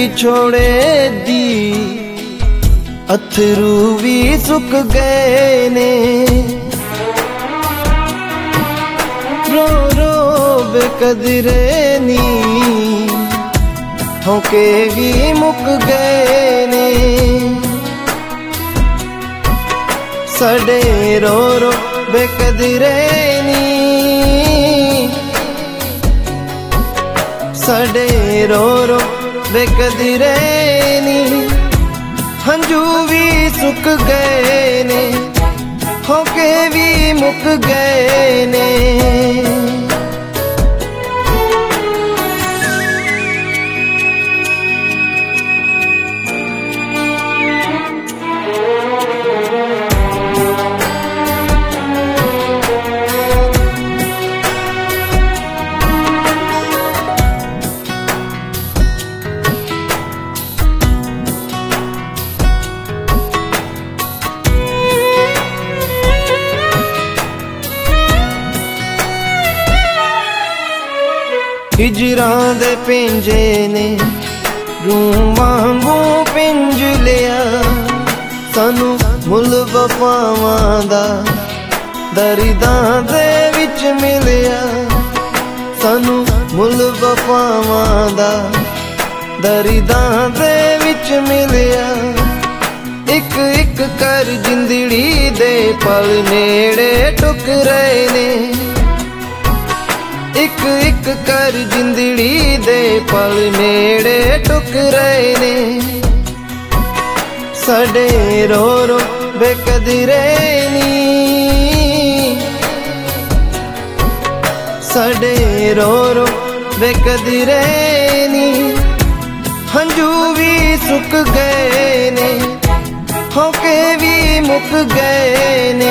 विछोड़े दी अथरू भी सुक गए ने। रो रो बेकदरे नी होके भी मुक गए ने। सड़े रो रो बेकदरे नी सड़े रो रो बेकदरे नी हंजू भी सुक गए ने होके भी मुक गए ने। हिजरां दे पिंजे ने रूं वांगू पिंज लिया सानू मुल वफावां दा दर्दां दे विच मिलिया। सानू मुल वफावां दा दर्दां दे विच मिलिया। इक इक कर जिंदड़ी दे पल नेड़े टुक रहे ने। इक इक कर जिंदड़ी दे पल नेड़े टुक रहे ने। सड़े रो रो बेकदरे नी सड़े रो रो बेकदरे नी हंजू भी सुक गए ने होके भी मुक गए ने।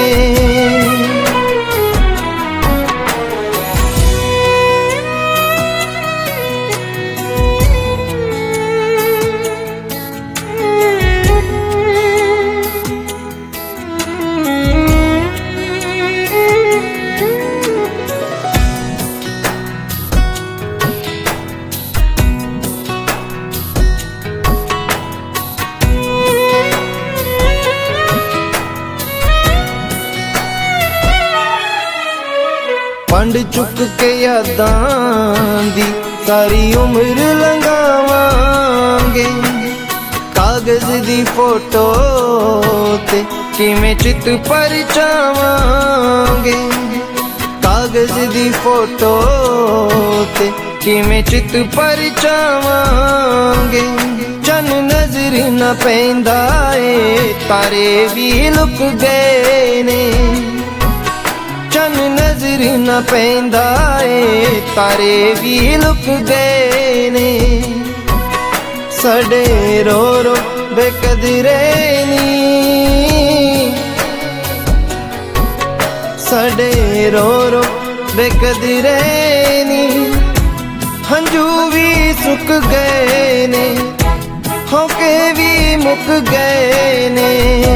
पंड चुक के यादां दी सारी उम्र लंघावांगे। कागज दी फोटो ते किवें चित परछावांगे। कागज दी फोटो ते किवें चित परछावांगे। चन नजर न पैंदा ए तारे भी लुक गए ने। चन नजर न पैंदा ए तारे भी लुक गए ने। सड़े रो रो बेकदरे नी सड़े रो रो बेकदरे नी हंजू भी सुक गए ने होके भी मुक गए ने।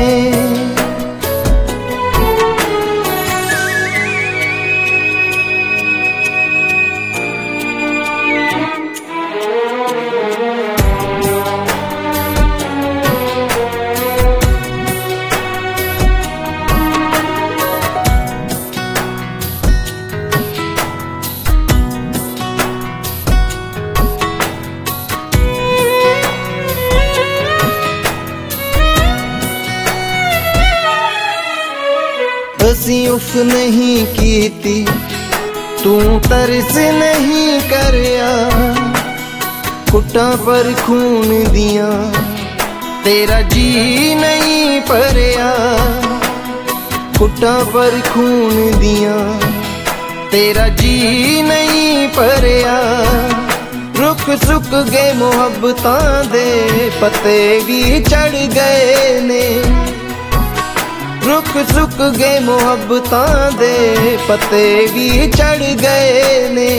असी उफ नहीं कीती तू तरस नहीं करया। कुटा पर खून दिया तेरा जी नहीं भरया। कुटा पर खून दिया तेरा जी नहीं भरया। रुक सुक गए मुहब्बतां दे पत्ते भी चढ़ गए ने। रुक सुक गए मुहब्बतां दे पत्ते भी चढ़ गए ने।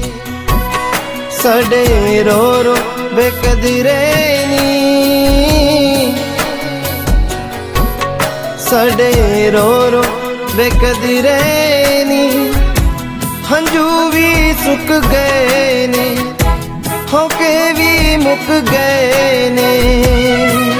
सड़े रो रो बेकदरे नी सड़े रो रो बेकदरे नी हंजू भी सुक गए ने होके भी मुक गए ने।